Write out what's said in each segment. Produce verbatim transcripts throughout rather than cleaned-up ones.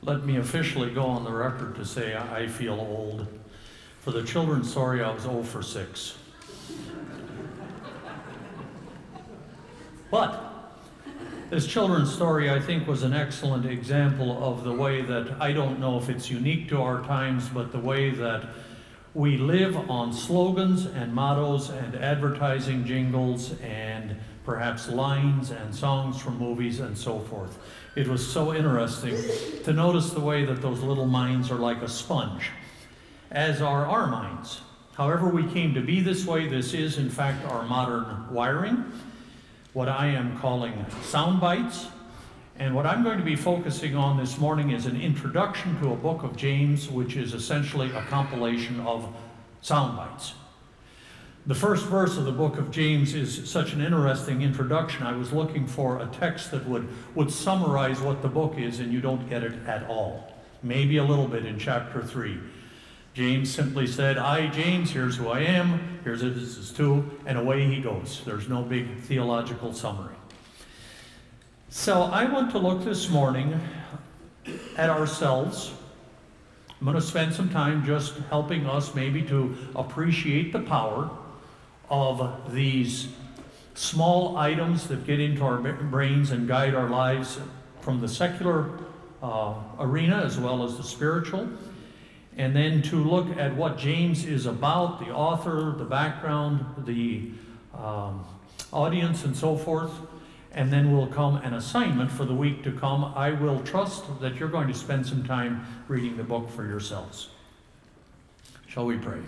Let me officially go on the record to say I feel old. For the children's story, I was zero for six. But this children's story, I think, was an excellent example of the way that, I don't know if it's unique to our times, but the way that we live on slogans and mottos and advertising jingles and perhaps lines and songs from movies and so forth. It was so interesting to notice the way that those little minds are like a sponge, as are our minds. However we came to be this way, this is in fact our modern wiring, what I am calling sound bites. And what I'm going to be focusing on this morning is an introduction to a book of James, which is essentially a compilation of sound bites. The first verse of the book of James is such an interesting introduction. I was looking for a text that would, would summarize what the book is, and you don't get it at all. Maybe a little bit in chapter three. James simply said, I, James, here's who I am, here's this is too, and away he goes. There's no big theological summary. So I want to look this morning at ourselves. I'm going to spend some time just helping us maybe to appreciate the power of these small items that get into our brains and guide our lives from the secular uh, arena as well as the spiritual. And then to look at what James is about, the author, the background, the um, audience, and so forth. And then will come an assignment for the week to come. I will trust that you're going to spend some time reading the book for yourselves. Shall we pray?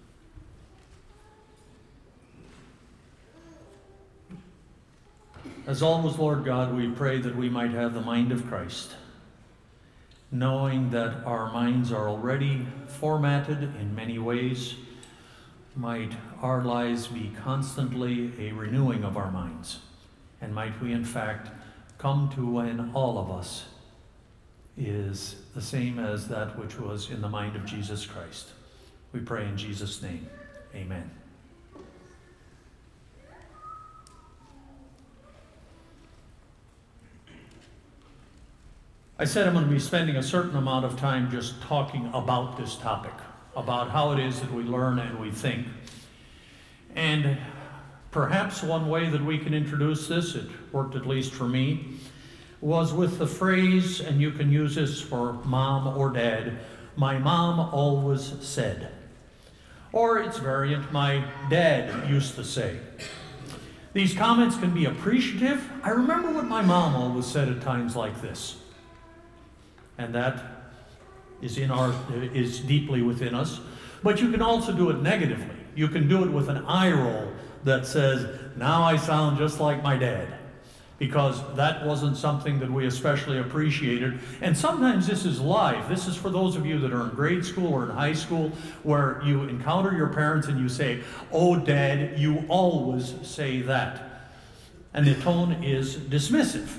As always, Lord God, we pray that we might have the mind of Christ, knowing that our minds are already formatted in many ways. Might our lives be constantly a renewing of our minds, and might we in fact come to when all of us is the same as that which was in the mind of Jesus Christ. We pray in Jesus' name. Amen. I said I'm going to be spending a certain amount of time just talking about this topic, about how it is that we learn and we think. And perhaps one way that we can introduce this, it worked at least for me, was with the phrase, and you can use this for mom or dad, my mom always said. Or its variant, my dad used to say. These comments can be appreciative. I remember what my mom always said at times like this. And that is in our is deeply within us. But you can also do it negatively. You can do it with an eye roll that says, now I sound just like my dad. Because that wasn't something that we especially appreciated. And sometimes this is live. This is for those of you that are in grade school or in high school, where you encounter your parents and you say, oh, Dad, you always say that. And the tone is dismissive.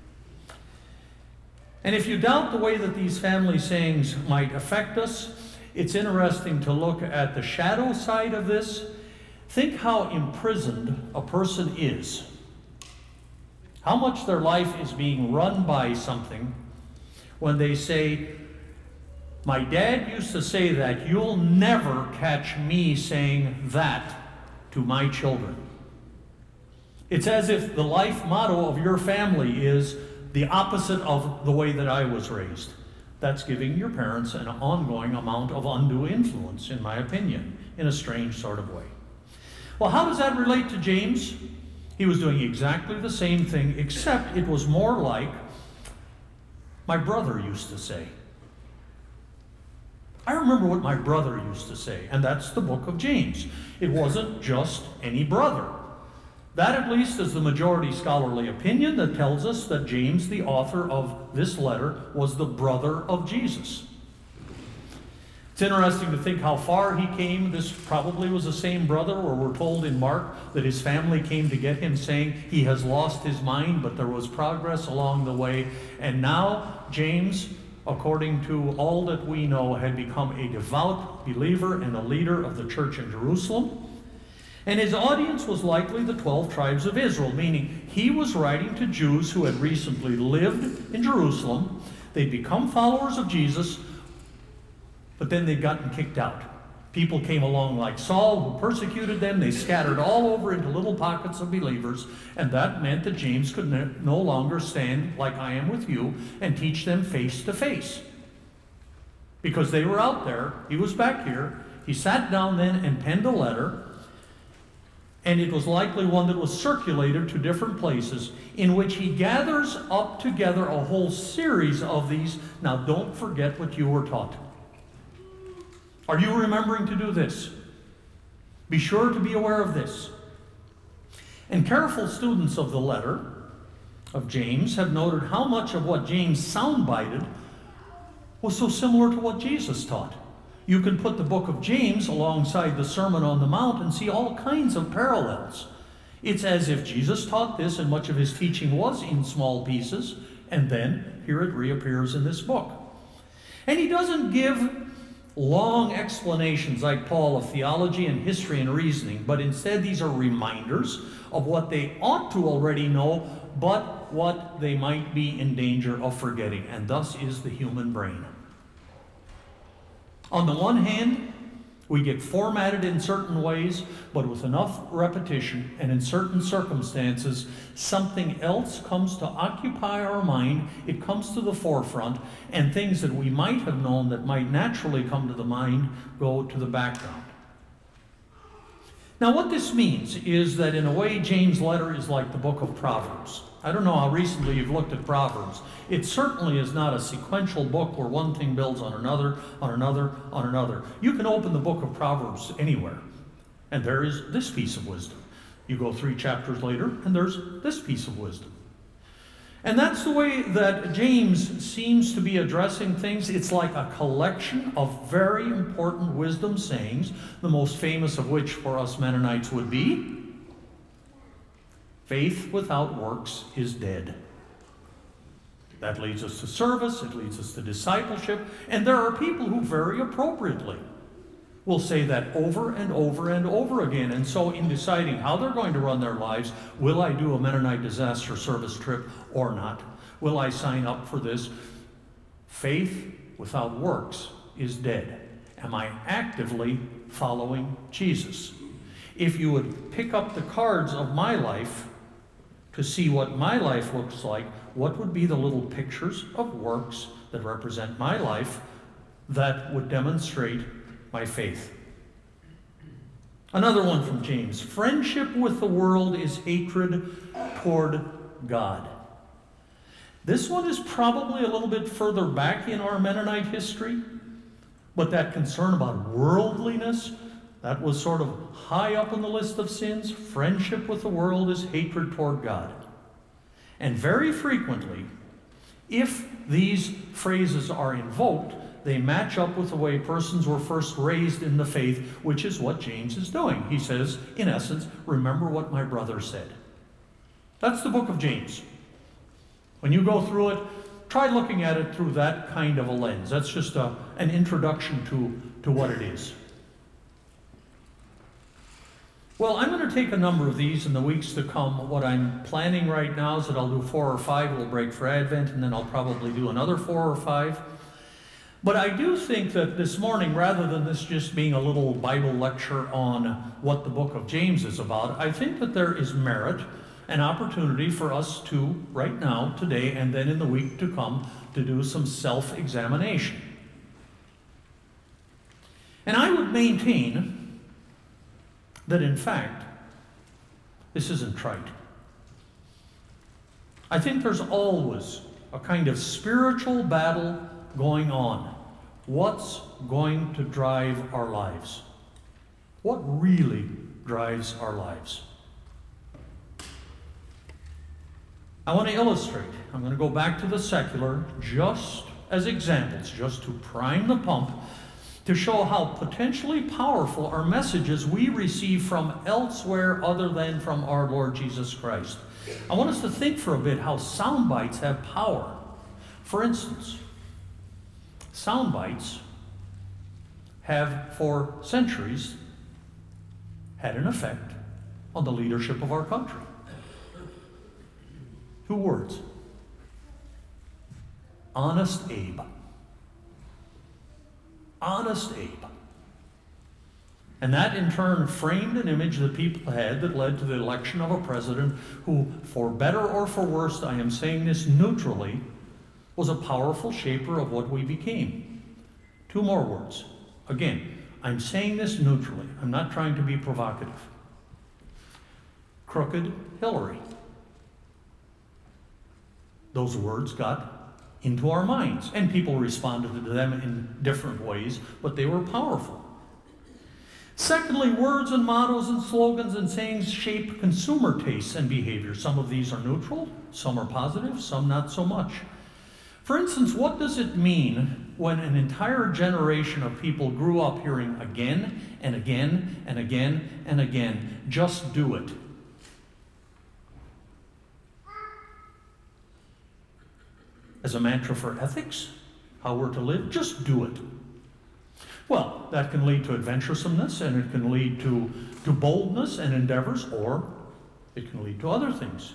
And if you doubt the way that these family sayings might affect us, it's interesting to look at the shadow side of this. Think how imprisoned a person is. How much their life is being run by something when they say, my dad used to say that, you'll never catch me saying that to my children. It's as if the life motto of your family is the opposite of the way that I was raised. That's giving your parents an ongoing amount of undue influence, in my opinion, in a strange sort of way. Well, how does that relate to James? He was doing exactly the same thing, except it was more like my brother used to say. I remember what my brother used to say, and that's the book of James. It wasn't just any brother. That, at least, is the majority scholarly opinion that tells us that James, the author of this letter, was the brother of Jesus. It's interesting to think how far he came. This probably was the same brother, where we're told in Mark that his family came to get him, saying he has lost his mind, but there was progress along the way. And now James, according to all that we know, had become a devout believer and a leader of the church in Jerusalem. And his audience was likely the twelve tribes of Israel, meaning he was writing to Jews who had recently lived in Jerusalem. They'd become followers of Jesus, but then they'd gotten kicked out. People came along like Saul, who persecuted them. They scattered all over into little pockets of believers, and that meant that James could no longer stand like I am with you and teach them face to face. Because they were out there, he was back here. He sat down then and penned a letter, and it was likely one that was circulated to different places, in which he gathers up together a whole series of these. Now, don't forget what you were taught. Are you remembering to do this? Be sure to be aware of this. And careful students of the letter of James have noted how much of what James soundbited was so similar to what Jesus taught. You can put the book of James alongside the Sermon on the Mount and see all kinds of parallels. It's as if Jesus taught this, and much of his teaching was in small pieces, and then here it reappears in this book. And he doesn't give long explanations like Paul of theology and history and reasoning, but instead these are reminders of what they ought to already know, but what they might be in danger of forgetting, and thus is the human brain. On the one hand, we get formatted in certain ways, but with enough repetition and in certain circumstances, something else comes to occupy our mind. It comes to the forefront, and things that we might have known that might naturally come to the mind go to the background. Now, what this means is that in a way, James' letter is like the book of Proverbs. I don't know how recently you've looked at Proverbs. It certainly is not a sequential book where one thing builds on another, on another, on another. You can open the book of Proverbs anywhere, and there is this piece of wisdom. You go three chapters later, and there's this piece of wisdom. And that's the way that James seems to be addressing things. It's like a collection of very important wisdom sayings, the most famous of which for us Mennonites would be, faith without works is dead. That leads us to service, it leads us to discipleship, and there are people who very appropriately will say that over and over and over again. And so in deciding how they're going to run their lives, will I do a Mennonite disaster service trip or not? Will I sign up for this? Faith without works is dead. Am I actively following Jesus? If you would pick up the cards of my life to see what my life looks like, what would be the little pictures of works that represent my life that would demonstrate my faith? Another one from James. Friendship with the world is hatred toward God. This one is probably a little bit further back in our Mennonite history, but that concern about worldliness, that was sort of high up on the list of sins. Friendship with the world is hatred toward God. And very frequently, if these phrases are invoked, they match up with the way persons were first raised in the faith, which is what James is doing. He says, in essence, remember what my brother said. That's the book of James. When you go through it, try looking at it through that kind of a lens. That's just a, an introduction to, to what it is. Well, I'm going to take a number of these in the weeks to come. What I'm planning right now is that I'll do four or five. We'll break for Advent, and then I'll probably do another four or five. But I do think that this morning, rather than this just being a little Bible lecture on what the book of James is about, I think that there is merit, an opportunity for us to, right now, today, and then in the week to come, to do some self-examination. And I would maintain that, in fact, this isn't trite. I think there's always a kind of spiritual battle going on. What's going to drive our lives? What really drives our lives? I want to illustrate. I'm going to go back to the secular just as examples, just to prime the pump, to show how potentially powerful are messages we receive from elsewhere other than from our Lord Jesus Christ. I want us to think for a bit how sound bites have power. For instance, sound bites have for centuries had an effect on the leadership of our country. Two words. Honest Abe. Honest Abe. And that in turn framed an image that people had that led to the election of a president who, for better or for worse, I am saying this neutrally, was a powerful shaper of what we became. Two more words. Again, I'm saying this neutrally. I'm not trying to be provocative. Crooked Hillary. Those words got into our minds, and people responded to them in different ways, but they were powerful. Secondly, words and mottos and slogans and sayings shape consumer tastes and behavior. Some of these are neutral, some are positive, some not so much. For instance, what does it mean when an entire generation of people grew up hearing again and again and again and again, just do it? As a mantra for ethics, how we're to live, just do it. Well, that can lead to adventuresomeness, and it can lead to, to boldness and endeavors, or it can lead to other things.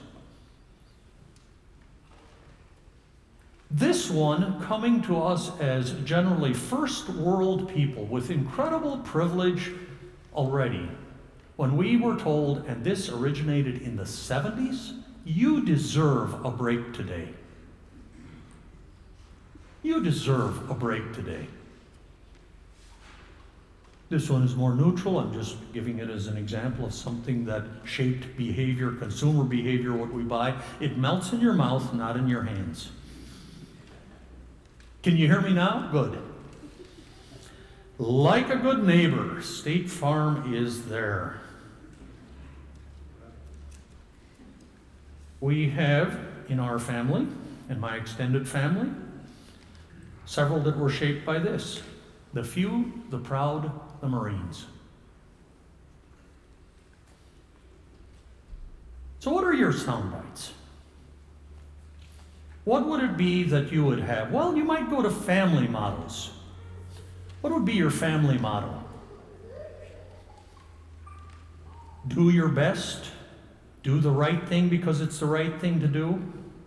This one coming to us as generally first world people with incredible privilege already. When we were told, and this originated in the seventies, you deserve a break today. You deserve a break today. This one is more neutral. I'm just giving it as an example of something that shaped behavior, consumer behavior, what we buy. It melts in your mouth, not in your hands. Can you hear me now? Good. Like a good neighbor, State Farm is there. We have in our family, in my extended family, several that were shaped by this. The few, the proud, the Marines. So what are your sound bites? What would it be that you would have? Well, you might go to family models. What would be your family motto? Do your best. Do the right thing because it's the right thing to do.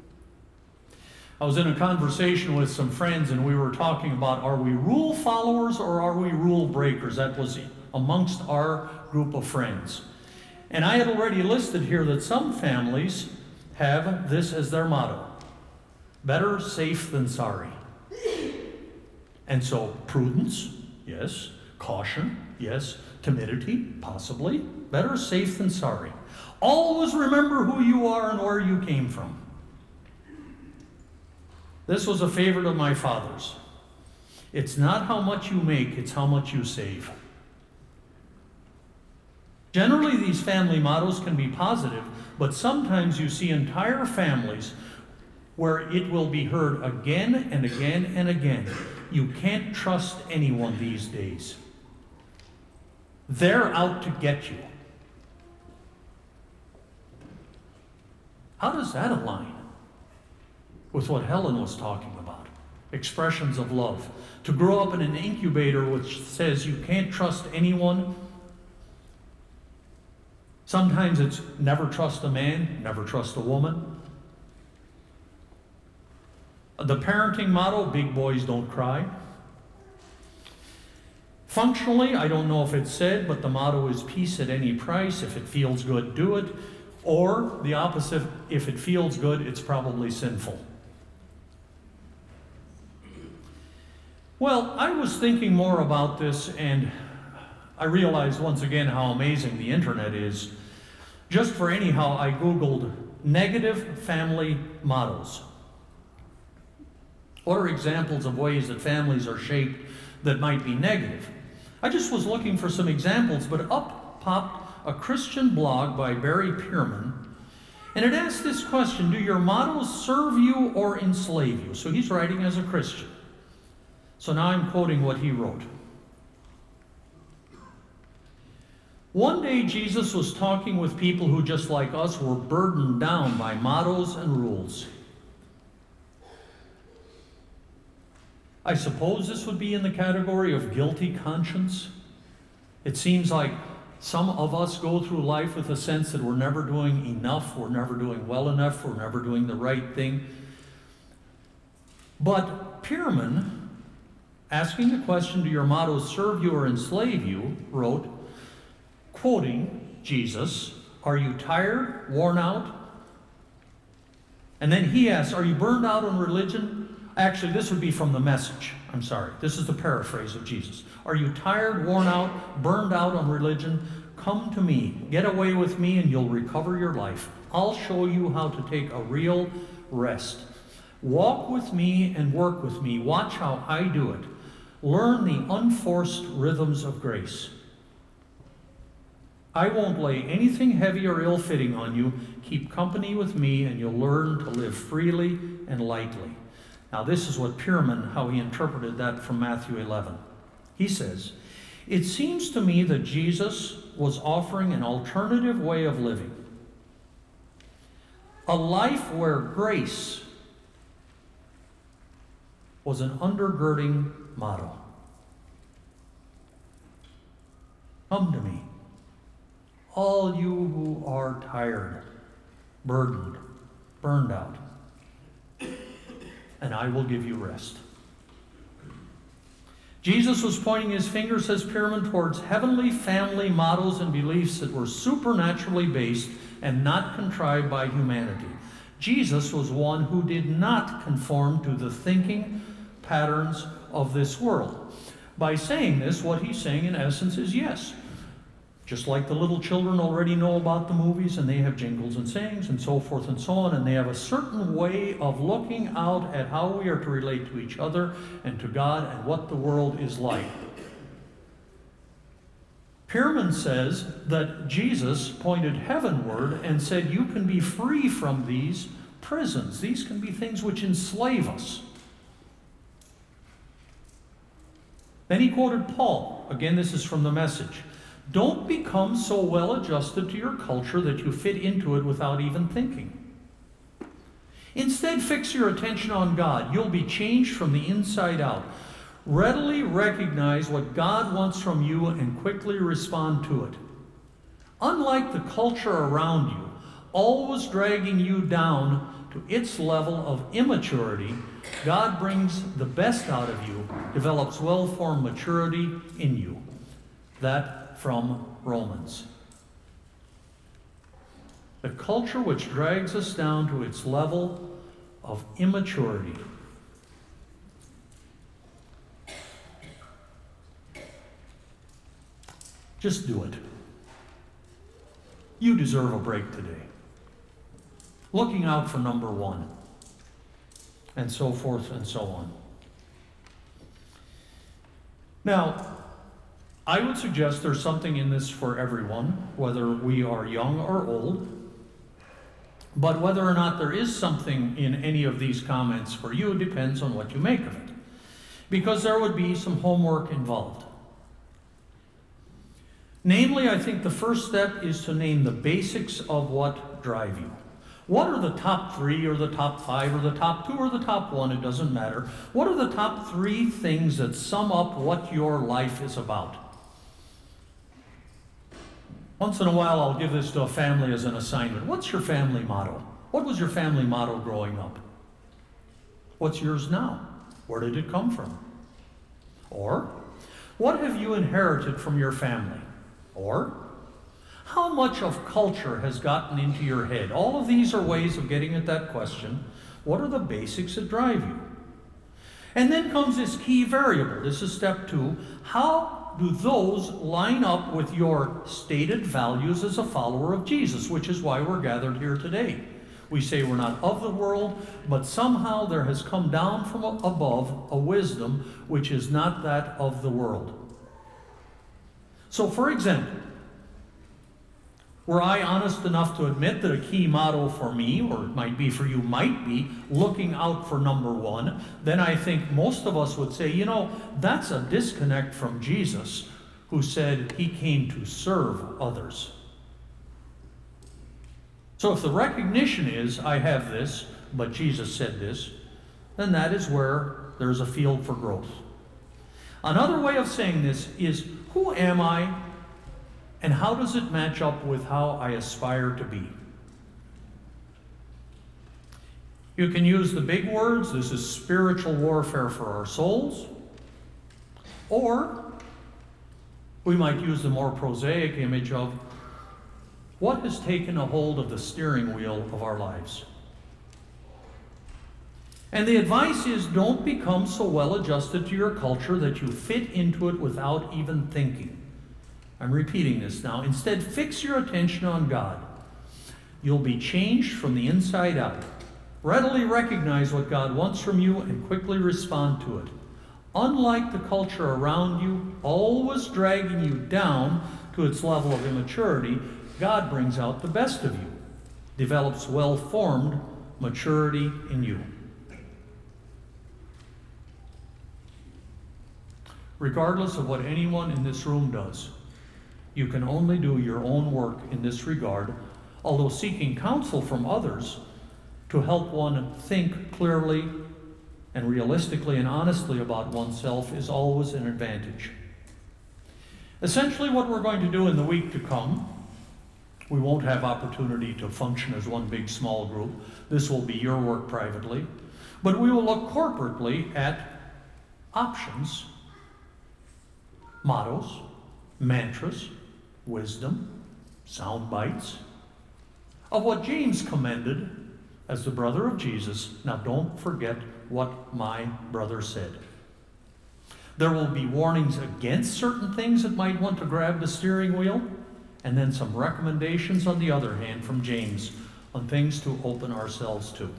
I was in a conversation with some friends, and we were talking about, are we rule followers or are we rule breakers? That was amongst our group of friends. And I had already listed here that some families have this as their motto. Better safe than sorry. And so prudence, yes. Caution, yes. Timidity, possibly. Better safe than sorry. Always remember who you are and where you came from. This was a favorite of my father's. It's not how much you make, it's how much you save. Generally, these family mottos can be positive, but sometimes you see entire families where it will be heard again and again and again. You can't trust anyone these days. They're out to get you. How does that align with what Helen was talking about? Expressions of love. To grow up in an incubator which says you can't trust anyone. Sometimes it's never trust a man, never trust a woman. The parenting motto, big boys don't cry. Functionally, I don't know if it's said, but the motto is peace at any price. If it feels good, do it. Or the opposite, if it feels good, it's probably sinful. Well, I was thinking more about this, and I realized once again how amazing the internet is. Just for anyhow, I Googled negative family mottos. What are examples of ways that families are shaped that might be negative? I just was looking for some examples, but up popped a Christian blog by Barry Pierman, and it asked this question: do your mottos serve you or enslave you? So he's writing as a Christian. So now I'm quoting what he wrote. One day Jesus was talking with people who, just like us, were burdened down by mottos and rules. I suppose this would be in the category of guilty conscience. It seems like some of us go through life with a sense that we're never doing enough, we're never doing well enough, we're never doing the right thing. But Pierman, asking the question, do your mottos serve you or enslave you, wrote, quoting Jesus, are you tired, worn out? And then he asks, are you burned out on religion? Actually, this would be from the Message. I'm sorry. This is the paraphrase of Jesus. Are you tired, worn out, burned out on religion? Come to me. Get away with me and you'll recover your life. I'll show you how to take a real rest. Walk with me and work with me. Watch how I do it. Learn the unforced rhythms of grace. I won't lay anything heavy or ill-fitting on you. Keep company with me and you'll learn to live freely and lightly. Now this is what Pierman, how he interpreted that from Matthew eleven. He says, it seems to me that Jesus was offering an alternative way of living. A life where grace was an undergirding motto. Come to me, all you who are tired, burdened, burned out, and I will give you rest. Jesus was pointing his finger, says Pierman, towards heavenly family models and beliefs that were supernaturally based and not contrived by humanity. Jesus was one who did not conform to the thinking patterns of this world. By saying this, what he's saying in essence is yes. Just like the little children already know about the movies and they have jingles and sayings and so forth and so on, and they have a certain way of looking out at how we are to relate to each other and to God and what the world is like. Pierman says that Jesus pointed heavenward and said, you can be free from these prisons. These can be things which enslave us. Then he quoted Paul. Again, this is from the Message. Don't become so well adjusted to your culture that you fit into it without even thinking. Instead, fix your attention on God. You'll be changed from the inside out. Readily recognize what God wants from you and quickly respond to it. Unlike the culture around you, always dragging you down to its level of immaturity, God brings the best out of you, develops well-formed maturity in you. That from Romans. The culture which drags us down to its level of immaturity. Just do it. You deserve a break today. Looking out for number one. And so forth and so on. Now, I would suggest there's something in this for everyone, whether we are young or old. But whether or not there is something in any of these comments for you depends on what you make of it. Because there would be some homework involved. Namely, I think the first step is to name the basics of what drive you. What are the top three or the top five or the top two or the top one? It doesn't matter. What are the top three things that sum up what your life is about? Once in a while, I'll give this to a family as an assignment. What's your family motto? What was your family motto growing up? What's yours now? Where did it come from? Or, what have you inherited from your family? Or, how much of culture has gotten into your head? All of these are ways of getting at that question. What are the basics that drive you? And then comes this key variable. This is step two. How do those line up with your stated values as a follower of Jesus, which is why we're gathered here today? We say we're not of the world, but somehow there has come down from above a wisdom which is not that of the world. So, for example, were I honest enough to admit that a key motto for me, or it might be for you, might be looking out for number one, then I think most of us would say, you know, that's a disconnect from Jesus, who said he came to serve others. So if the recognition is, I have this, but Jesus said this, then that is where there's a field for growth. Another way of saying this is, who am I? And how does it match up with how I aspire to be? You can use the big words, this is spiritual warfare for our souls. Or we might use the more prosaic image of what has taken a hold of the steering wheel of our lives. And the advice is, don't become so well adjusted to your culture that you fit into it without even thinking. I'm repeating this now. Instead, fix your attention on God. You'll be changed from the inside out. Readily recognize what God wants from you and quickly respond to it. Unlike the culture around you, always dragging you down to its level of immaturity, God brings out the best of you, develops well-formed maturity in you. Regardless of what anyone in this room does, you can only do your own work in this regard, although seeking counsel from others to help one think clearly and realistically and honestly about oneself is always an advantage. Essentially, what we're going to do in the week to come, we won't have opportunity to function as one big small group. This will be your work privately. But we will look corporately at options, mottos, mantras, wisdom, sound bites of what James commended as the brother of Jesus. Now don't forget what my brother said. There will be warnings against certain things that might want to grab the steering wheel, and then some recommendations on the other hand from James on things to open ourselves to.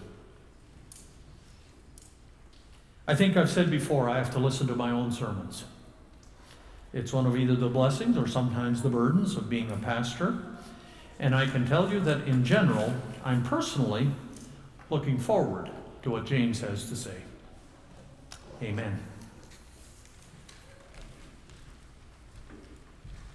I think I've said before, I have to listen to my own sermons. It's one of either the blessings or sometimes the burdens of being a pastor. And I can tell you that in general, I'm personally looking forward to what James has to say. Amen.